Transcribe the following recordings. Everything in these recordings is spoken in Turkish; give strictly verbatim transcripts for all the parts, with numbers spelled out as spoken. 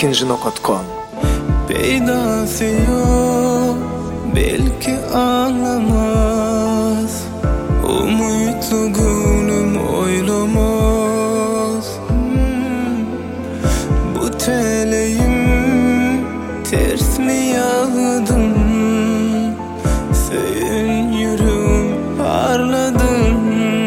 ikinci nokta com. Peydası yok, belki ağlamaz, umutlu gönlüm oylamaz. hmm. Bu teleğim ters mi yağdın, senin yüreğim parladın.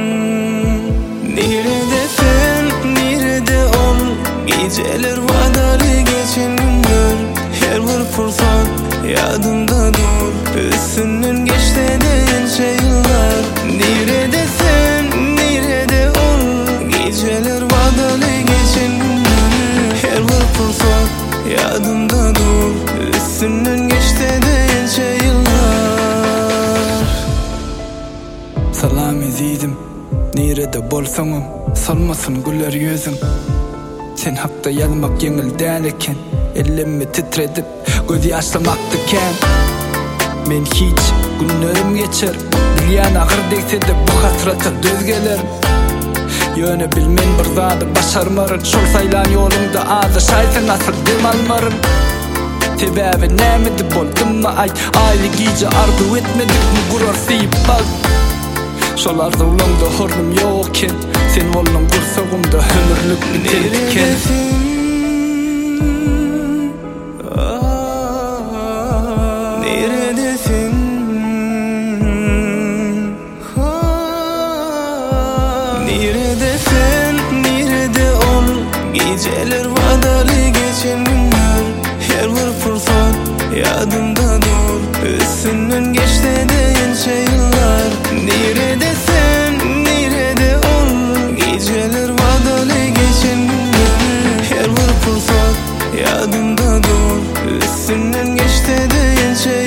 Neredesin, nerede ol, geceler vadalı geçen günler. Her bir fırsat yadımda dur, üstünden geçti deyince yıllar. Neredesin, nerede ol, geceler vadalı geçen günler. Her bir fırsat yadımda dur, üstünden geçti deyince yıllar. Salam ezizim, nerede bolsaňam salmasın güler yüzüm. Sen hakda yazmak yeňil däl eken, elimi titredip göz ýaşlamakdyken. Men hiç günlerim geçer, bilýän agyr degse de bu hasrata döz geler. Ýöne bilmen bir zady başarmaryn, şol saýlan ýolumda aza şaýsyn asyl dem almaryn. Sebäbi nämedi boldummy ay, aýly giýje arzu etmedikmi gurar syýyp bal. Şol arzuwlymda hornum ýokken, sen boldun gursagymda ömürlük biteldiken. Neredesin? Neredesin, nerede ol, geceler vadalı geçen günler. Her bir fırsat yadımda dur, üstünden geçti deyince yıllar. Neredesin, nerede ol, geceler vadalı geçen günler. Her bir fırsat yadımda dur, üstünden geçti deyince